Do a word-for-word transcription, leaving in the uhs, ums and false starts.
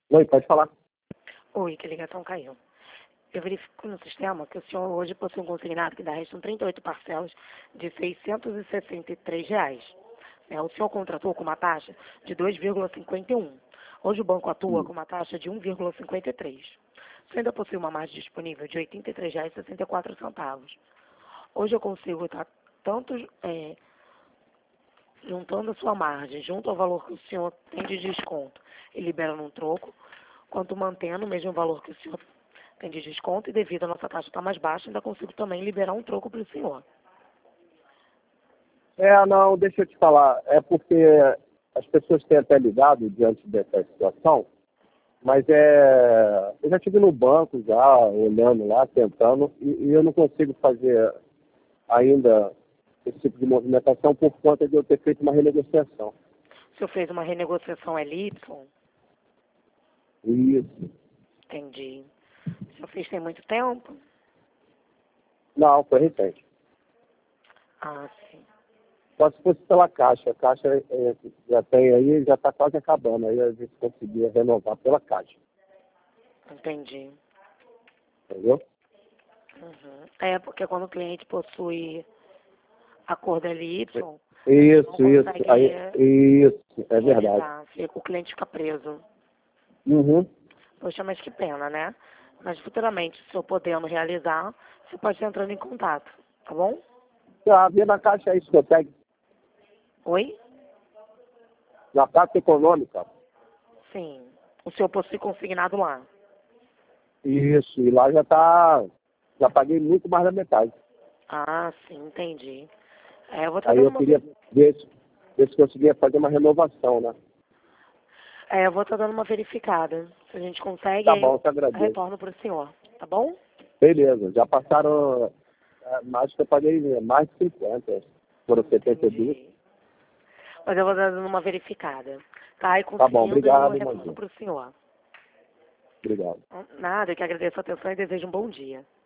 Oi, pode falar. Oi, que a ligação caiu. Eu verifico no sistema que o senhor hoje possui um consignado que dá restam trinta e oito parcelas de seiscentos e sessenta e três reais. É, o senhor contratou com uma taxa de dois vírgula cinquenta e um. Hoje o banco atua Hum. com uma taxa de um vírgula cinquenta e três. O senhor ainda possui uma margem disponível de oitenta e três reais e sessenta e quatro centavos. Hoje eu consigo estar tanto é, juntando a sua margem junto ao valor que o senhor tem de desconto e liberando um troco, quanto mantendo o mesmo valor que o senhor tem de desconto e devido à nossa taxa estar mais baixa, ainda consigo também liberar um troco para o senhor. É, não, deixa eu te falar. É porque as pessoas têm até ligado diante dessa situação, mas é, eu já estive no banco, já olhando lá, tentando, e, e eu não consigo fazer ainda esse tipo de movimentação por conta de eu ter feito uma renegociação. O senhor fez uma renegociação L Y? Isso. Entendi. O senhor fez tem muito tempo? Não, foi recente. Ah, sim. Só se fosse pela Caixa. A Caixa é, já tem aí, já está quase acabando. Aí a gente conseguia renovar pela Caixa. Entendi. Entendeu? Uhum. É, porque quando o cliente possui acordo L Y, não Isso, isso. consegue Aí, isso, é verdade. realizar. Fica- O cliente fica preso. Uhum. Poxa, mas que pena, né? Mas futuramente, se eu podendo realizar, você pode estar entrando em contato, tá bom? A via na Caixa é isso que eu pego. Oi? Na Caixa Econômica. Sim. O senhor possui consignado lá. Isso, e lá já tá. Já paguei muito mais da metade. Ah, sim, entendi. É, eu vou estar Aí dando eu uma, queria ver se, ver se conseguia fazer uma renovação, né? é, eu vou estar dando uma verificada. Se a gente consegue, Tá aí bom, eu eu te agradeço. retorno para o senhor, tá bom? Beleza, já passaram. é, mais que eu paguei mais de cinquenta. Foram setenta e dois. Entendi. Mas eu vou estar dando uma verificada. Tá? E Tá bom, conseguindo, eu obrigado, retorno Mandinho. para o senhor. Obrigado. Nada, eu que agradeço a atenção e desejo um bom dia.